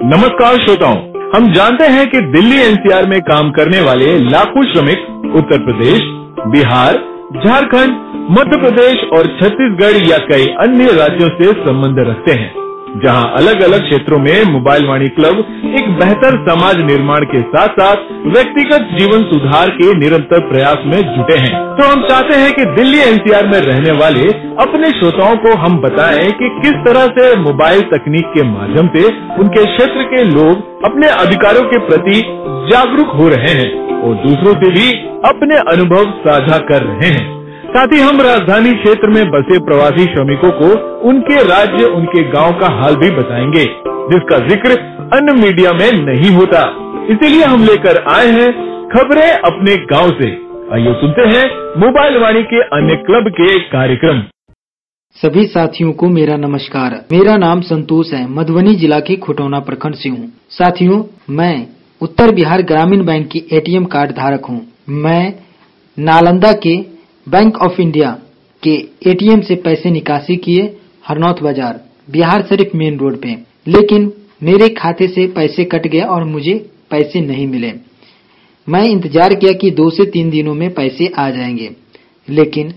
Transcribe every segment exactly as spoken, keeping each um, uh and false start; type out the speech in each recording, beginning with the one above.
नमस्कार श्रोताओं, हम जानते हैं कि दिल्ली एनसीआर में काम करने वाले लाखों श्रमिक उत्तर प्रदेश, बिहार, झारखंड, मध्य प्रदेश और छत्तीसगढ़ या कई अन्य राज्यों से संबंध रखते हैं, जहां अलग अलग क्षेत्रों में मोबाइल वाणी क्लब एक बेहतर समाज निर्माण के साथ साथ व्यक्तिगत जीवन सुधार के निरंतर प्रयास में जुटे हैं। तो हम चाहते हैं कि दिल्ली एनसीआर में रहने वाले अपने श्रोताओं को हम बताएं कि किस तरह से मोबाइल तकनीक के माध्यम से उनके क्षेत्र के लोग अपने अधिकारों के प्रति जागरूक हो रहे हैं और दूसरों से भी अपने अनुभव साझा कर रहे हैं। साथ ही हम राजधानी क्षेत्र में बसे प्रवासी श्रमिकों को उनके राज्य, उनके गांव का हाल भी बताएंगे, जिसका जिक्र अन्य मीडिया में नहीं होता। इसीलिए हम लेकर आए हैं खबरें अपने गांव से। आइए सुनते हैं मोबाइल वाणी के अन्य क्लब के कार्यक्रम। सभी साथियों को मेरा नमस्कार। मेरा नाम संतोष है, मधुबनी जिला के खुटौना प्रखंड से हूँ। साथियों, मैं उत्तर बिहार ग्रामीण बैंक की एटीएम कार्ड धारक हूँ। मैं नालंदा के बैंक ऑफ इंडिया के एटीएम से पैसे निकासी किए हरनौत बाजार, बिहार शरीफ मेन रोड पे, लेकिन मेरे खाते से पैसे कट गए और मुझे पैसे नहीं मिले। मैं इंतजार किया कि दो से तीन दिनों में पैसे आ जाएंगे, लेकिन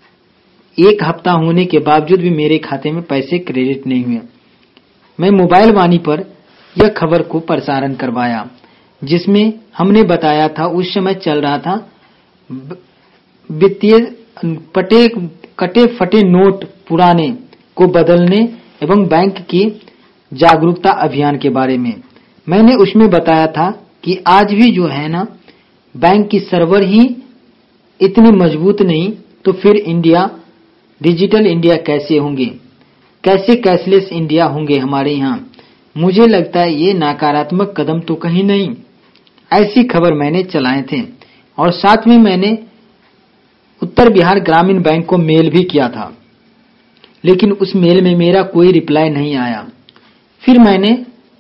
एक हफ्ता होने के बावजूद भी मेरे खाते में पैसे क्रेडिट नहीं हुए। मैं मोबाइल वाणी पर यह खबर को प्रसारण करवाया, जिसमें हमने बताया था उस समय चल रहा था वित्तीय पटे कटे फटे नोट पुराने को बदलने एवं बैंक की जागरूकता अभियान के बारे में। मैंने उसमें बताया था कि आज भी जो है ना, बैंक की सर्वर ही इतनी मजबूत नहीं तो फिर इंडिया डिजिटल इंडिया कैसे होंगे, कैसे कैशलेस इंडिया होंगे हमारे यहाँ। मुझे लगता है ये नकारात्मक कदम तो कहीं नहीं। ऐसी खबर मैंने चलाए थे और साथ में मैंने उत्तर बिहार ग्रामीण बैंक को मेल भी किया था, लेकिन उस मेल में मेरा कोई रिप्लाई नहीं आया। फिर मैंने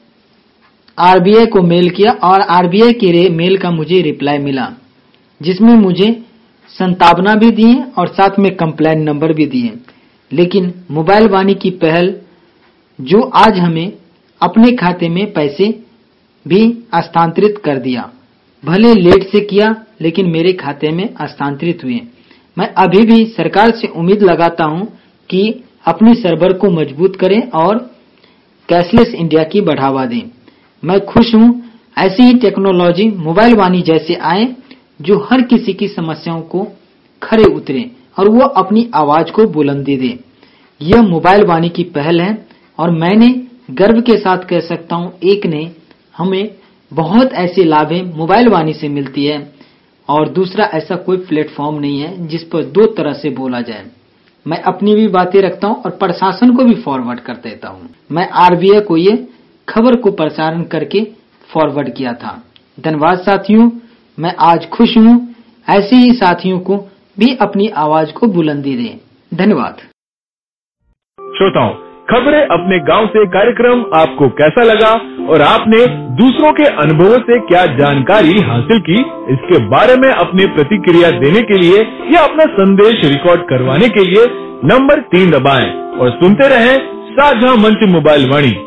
आरबीआई को मेल किया और आरबीआई के मेल का मुझे रिप्लाई मिला, जिसमें मुझे संतावना भी दिए और साथ में कंप्लेंट नंबर भी दिए। लेकिन मोबाइल वाणी की पहल जो आज हमें अपने खाते में पैसे भी हस्तांतरित कर दिया, भले लेट से किया लेकिन मेरे खाते में हस्तांतरित हुए। मैं अभी भी सरकार से उम्मीद लगाता हूं कि अपनी सर्वर को मजबूत करें और कैशलेस इंडिया की बढ़ावा दें। मैं खुश हूं ऐसी ही टेक्नोलॉजी मोबाइल वाणी जैसे आए जो हर किसी की समस्याओं को खरे उतरे और वो अपनी आवाज को बुलंदी दे। यह मोबाइल वाणी की पहल है और मैंने गर्व के साथ कह सकता हूं, एक ने हमें बहुत ऐसे लाभें मोबाइल वाणी से मिलती है और दूसरा ऐसा कोई प्लेटफॉर्म नहीं है जिस पर दो तरह से बोला जाए। मैं अपनी भी बातें रखता हूं और प्रशासन को भी फॉरवर्ड कर देता हूं। मैं आरबीआई को ये खबर को प्रसारण करके फॉरवर्ड किया था। धन्यवाद साथियों, मैं आज खुश हूं। ऐसे ही साथियों को भी अपनी आवाज को बुलंदी दें। धन्यवाद। श्रोताओं, खबरें अपने गांव से कार्यक्रम आपको कैसा लगा और आपने दूसरों के अनुभवों से क्या जानकारी हासिल की, इसके बारे में अपनी प्रतिक्रिया देने के लिए या अपना संदेश रिकॉर्ड करवाने के लिए नंबर तीन दबाएं और सुनते रहें साझा मंच मोबाइल वाणी।